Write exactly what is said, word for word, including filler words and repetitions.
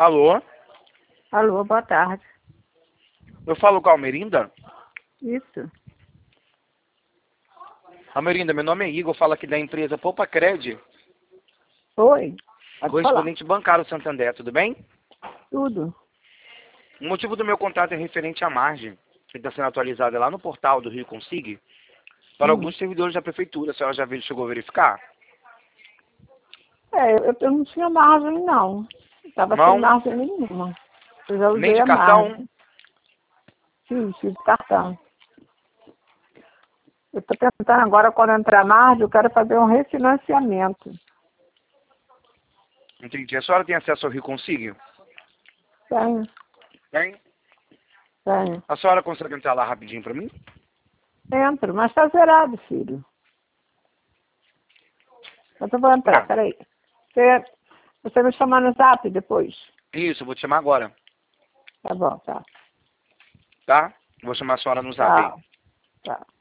Alô? Alô, boa tarde. Eu falo com a Almerinda? Isso. Almerinda, meu nome é Igor, falo aqui da empresa Poupa Cred, Oi. Pode falar. correspondente bancário Santander, tudo bem? Tudo. O motivo do meu contato é referente à margem, que está sendo atualizada lá no portal do Rio Consigue, para Hum. alguns servidores da prefeitura. A senhora já viu, chegou a verificar? É, eu, eu não tinha margem, não. Estava sem Não? margem nenhuma. Eu já Nem usei de a cartão? margem. Fiz, fiz cartão. Eu estou tentando agora, quando entrar a margem, eu quero fazer um refinanciamento. Entendi. A senhora tem acesso ao Rio Consigue? Tenho, Tem? tenho. A senhora consegue entrar lá rapidinho para mim? Entro, mas está zerado, filho. Mas eu vou entrar, É. peraí. Você, você me chama no zap depois? Isso, eu vou te chamar agora, Tá bom, tá. tá? Vou chamar a senhora no zap aí. Tchau. Tchau.